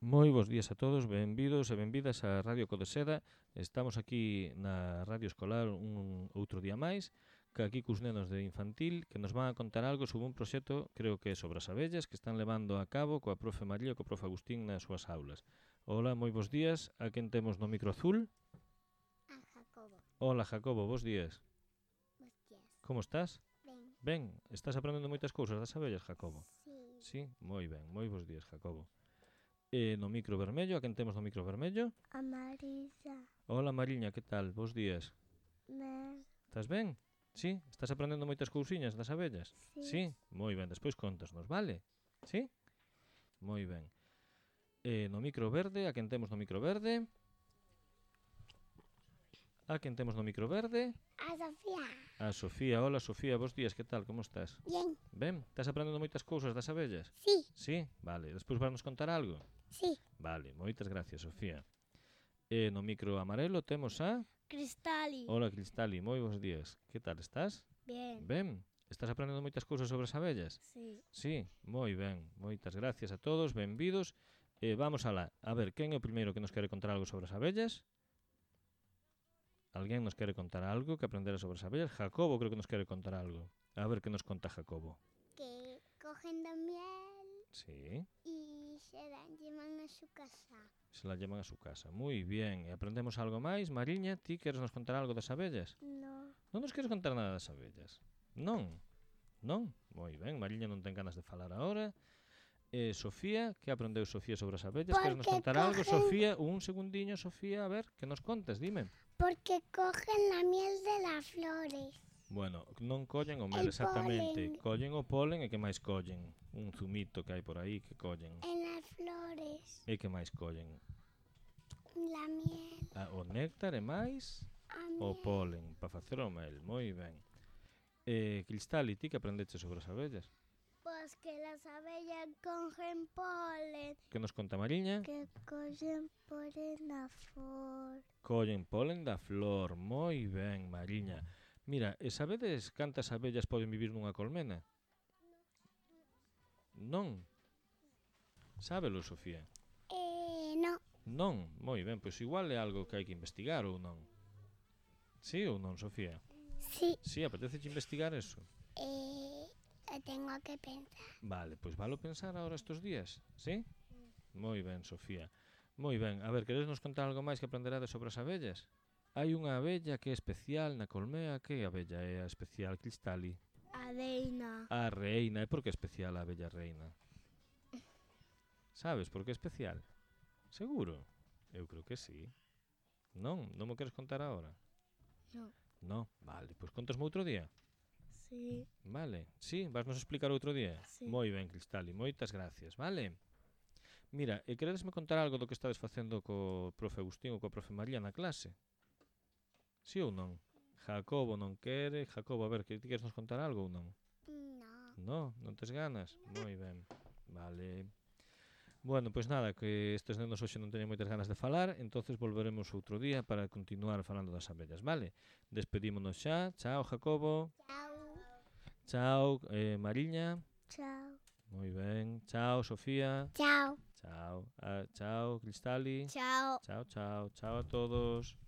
Moi bos días a todos, benvidos e benvidas a Radio Codeseda. Estamos aquí na Radio Escolar un outro día máis, que aquí cus nenos de infantil, que nos van a contar algo sobre un proxecto, creo que é sobre as abellas, que están levando a cabo coa profe María e co profe Agustín nas súas aulas. Hola, moi bos días, a quen temos no micro azul? A Jacobo. Hola, Jacobo, bos días. Bos días. Como estás? Ben. Ben, estás aprendendo moitas cousas das abellas, Jacobo? Sí. Sí, moi ben, moi bos días, Jacobo. E no micro vermello, a quen temos no micro vermello? A Marisa. Hola, Mariña, que tal? Bos días. Ben. Estás ben? Sí? Estás aprendendo moitas cousiñas das abellas? Sí? Moi ben, despois contasnos, vale? Sí? Moi ben. E no micro verde, a quen temos no micro verde? A quen temos no micro verde? A Sofía. A Sofía. Hola, Sofía, bos días, que tal? Como estás? Bien. Ben? Estás aprendendo moitas cousas das abellas? Sí. Sí? Vale, despois vas nos contar algo? Sí. Vale, moitas gracias, Sofía. E no micro amarelo temos a... Cristali. Hola, Cristali, moi bons días. Que tal, estás? Bien. Ben? Estás aprendendo moitas cousas sobre as abellas? Sí. Sí, moi ben. Moitas gracias a todos, benvidos. Vamos alá. A ver, quen é o primeiro que nos quere contar algo sobre as abellas? Alguén nos quere contar algo que aprendera sobre as abellas? Jacobo creo que nos quere contar algo. A ver que nos conta Jacobo. Que cogen da miel Sí, y se la llevan a su casa. se la llevan a su casa. Moi bien. E aprendemos algo máis? Mariña, ti queres nos contar algo das abellas? No. Non nos queres contar nada das abellas? Non? Non? Moi ben, Mariña non ten ganas de falar agora. Sofía, que aprendeu Sofía sobre as abellas? Queres nos Porque contar algo, cogen- Sofía? Un segundiño, Sofía, a ver, que nos contes, dime. Porque cogen la miel de las flores. Bueno, non collen o mel El exactamente. polen. Collen o polen e que máis collen? Un zumito que hai por aí que collen. En las flores. E que máis collen? La miel. O néctar e máis A o miel. polen, para facer o mel. Moi ben. Cristali, ti que aprendeche sobre as abellas? Pues que las abellas cogen polen. Que nos conta Mariña? Que cogen polen a flor. Collen polen da flor. Moi ben, Mariña. Mira, e sabedes cantas abellas poden vivir nunha colmena? Non? Sábelo, Sofía? No. Non? Moi ben, pois igual é algo que hai que investigar ou non? Sí ou non, Sofía? Sí. Sí, apetece investigar eso? Tengo que pensar. Vale, pois valo pensar agora estes días, sí? Moi ben, Sofía. Moi ben, a ver, queres nos contar algo máis que aprenderades sobre as abellas? Hai unha abella que é especial na colmea. Que abella é a especial, Cristali? A reina. A reina. E por que é especial a abella reina? Sabes por que é especial? Seguro? Eu creo que sí. Non? Non me queres contar agora? No. No? Vale, pois contasme outro día. Sí. Vale, sí, vas nos explicar outro día? Sí. Moi ben, Cristali, moitas gracias, vale? Mira, e queredesme contar algo do que estades facendo co profe Agustín ou coa profe María na clase? Sí ou non? Jacobo non quere. Jacobo, a ver, que ti queres nos contar algo ou non? No. No, non tes ganas? Moi ben, vale. Bueno, pois nada, que estes nenos hoxe non teñen moitas ganas de falar, entonces volveremos outro día para continuar falando das abellas, vale? Despedímonos xa. Chao, Jacobo. Chao. Chao, Mariña. Chao. Moi ben. Chao, Sofía. Chao. Chao. Chao, Cristali. Chao. Chao, chao. Chao a todos.